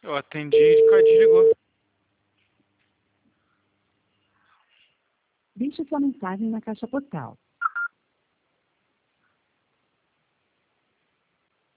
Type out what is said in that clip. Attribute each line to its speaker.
Speaker 1: Eu atendi e desligou.
Speaker 2: Deixe sua mensagem na caixa postal